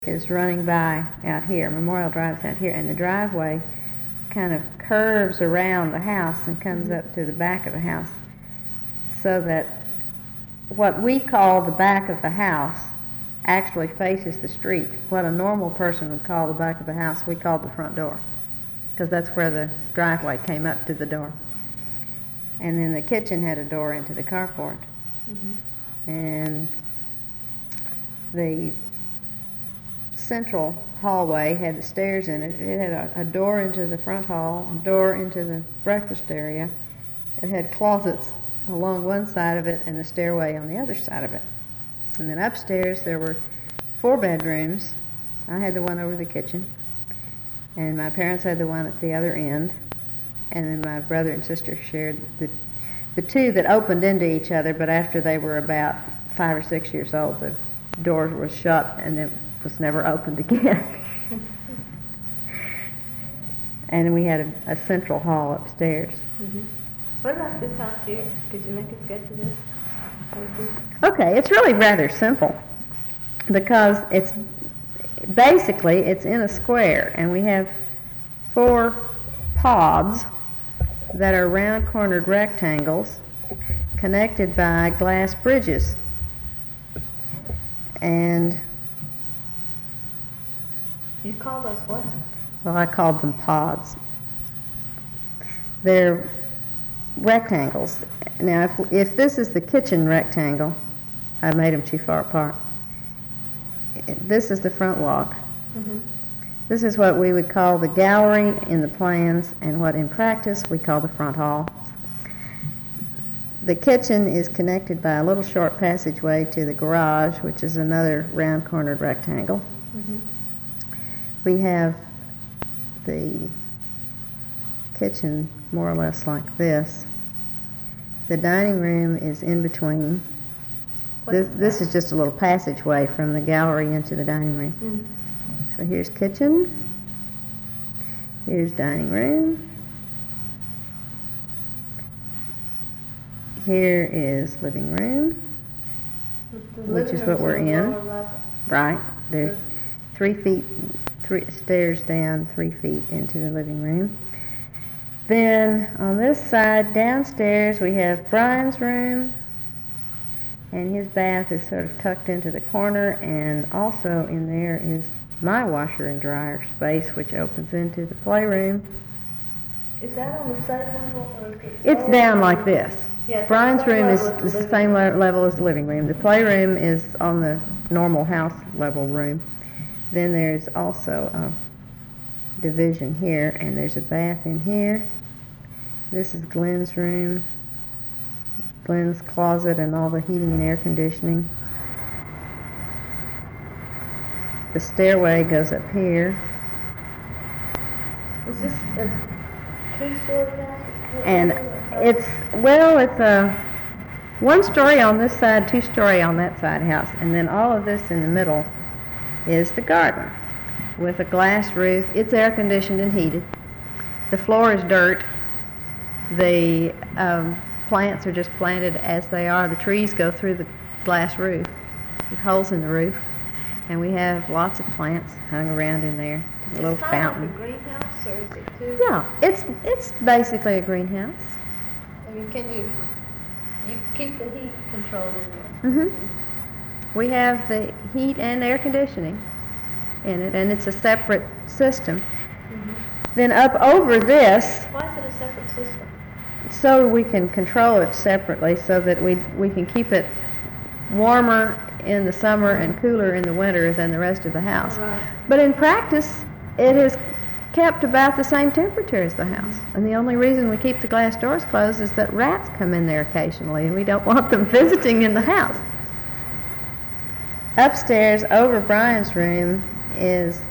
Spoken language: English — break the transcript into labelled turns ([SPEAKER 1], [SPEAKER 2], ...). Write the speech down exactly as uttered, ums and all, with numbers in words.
[SPEAKER 1] is running by out here. Memorial Drive's out here, and the driveway kind of curves around the house and comes
[SPEAKER 2] Mhm.
[SPEAKER 1] up to the back of the house, so that what we call the back of the house actually faces the street. What a normal person would call the back of the house, we called the front door, because that's where the driveway came up to the door. And then the kitchen had a door into the carport.
[SPEAKER 2] Mm-hmm.
[SPEAKER 1] And the central hallway had the stairs in it. It had a, a door into the front hall, a door into the breakfast area. It had closets along one side of it and the stairway on the other side of it. And then upstairs there were four bedrooms. I had the one over the kitchen, and my parents had the one at the other end, and then my brother and sister shared the the two that opened into each other, but after they were about five or six years old, the doors were shut and it was never opened again. And we had a, a central hall upstairs.
[SPEAKER 2] Mm-hmm. What about this house here? Could you make a sketch of this?
[SPEAKER 1] Okay, it's really rather simple, because it's basically it's in a square, and we have four pods that are round cornered rectangles connected by glass bridges. And
[SPEAKER 2] You call those what?
[SPEAKER 1] well, I called them pods. They're rectangles. Now, if, if this is the kitchen rectangle, I made them too far apart. This is the front walk.
[SPEAKER 2] Mm-hmm.
[SPEAKER 1] This is what we would call the gallery in the plans, and what in practice we call the front hall. The kitchen is connected by a little short passageway to the garage, which is another round cornered rectangle.
[SPEAKER 2] Mm-hmm.
[SPEAKER 1] We have the kitchen more or less like this. The dining room is in between. This, this is just a little passageway from the gallery into the dining room.
[SPEAKER 2] Mm.
[SPEAKER 1] So here's kitchen, here's dining room, here is living room,
[SPEAKER 2] The
[SPEAKER 1] which
[SPEAKER 2] living
[SPEAKER 1] is what
[SPEAKER 2] room's
[SPEAKER 1] we're
[SPEAKER 2] on the
[SPEAKER 1] in.
[SPEAKER 2] lower level.
[SPEAKER 1] Right, there's three feet, three stairs down, three feet into the living room. Then on this side, downstairs, we have Brian's room, and his bath is sort of tucked into the corner, and also in there is my washer and dryer space, which opens into the playroom.
[SPEAKER 2] Is that on the same level? Or is it
[SPEAKER 1] It's
[SPEAKER 2] lower
[SPEAKER 1] down
[SPEAKER 2] level?
[SPEAKER 1] like this.
[SPEAKER 2] Yes,
[SPEAKER 1] Brian's
[SPEAKER 2] on the same
[SPEAKER 1] room is,
[SPEAKER 2] level as
[SPEAKER 1] is the
[SPEAKER 2] living
[SPEAKER 1] same
[SPEAKER 2] room.
[SPEAKER 1] le- level as the living room. The playroom is on the normal house level room. Then there's also a division here, and there's a bath in here. This is Glenn's room, Glenn's closet, and all the heating and air conditioning. The stairway goes up here,
[SPEAKER 2] Is this a two-story house?
[SPEAKER 1] and it's, well, it's a one story on this side, two story on that side house, and then all of this in the middle is the garden with a glass roof. It's air conditioned and heated. The floor is dirt. The um, plants are just planted as they are. The trees go through the glass roof, with holes in the roof, and we have lots of plants hung around in there. A little
[SPEAKER 2] Is it kind of
[SPEAKER 1] fountain.
[SPEAKER 2] like a greenhouse, or is it too?
[SPEAKER 1] Yeah, it's it's basically a greenhouse.
[SPEAKER 2] I mean, can you, you keep the heat control in there?
[SPEAKER 1] Mm-hmm. We have the heat and air conditioning in it, and it's a separate system.
[SPEAKER 2] Mm-hmm.
[SPEAKER 1] Then up over this,
[SPEAKER 2] Why is it a separate system?
[SPEAKER 1] so we can control it separately, so that we we can keep it warmer in the summer and cooler in the winter than the rest of the house.
[SPEAKER 2] Right.
[SPEAKER 1] But in practice, it is kept about the same temperature as the house. And the only reason we keep the glass doors closed is that rats come in there occasionally, and we don't want them visiting in the house. Upstairs, over Brian's room, is